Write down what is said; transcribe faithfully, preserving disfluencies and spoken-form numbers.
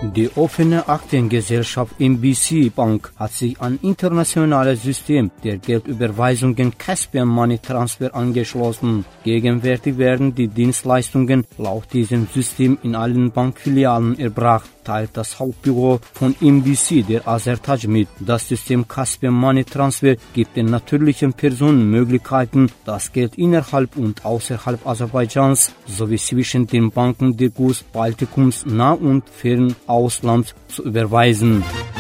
Die offene Aktiengesellschaft M B C Bank hat sich an internationales System der Geldüberweisungen Caspian Money Transfer angeschlossen. Gegenwärtig werden die Dienstleistungen laut diesem System in allen Bankfilialen erbracht, teilt das Hauptbüro von M B C der Asertaj mit. Das System Caspian Money Transfer gibt den natürlichen Personen Möglichkeiten, das Geld innerhalb und außerhalb Aserbaidschans sowie zwischen den Banken der Guss Baltikums nah und fern Ausland zu überweisen.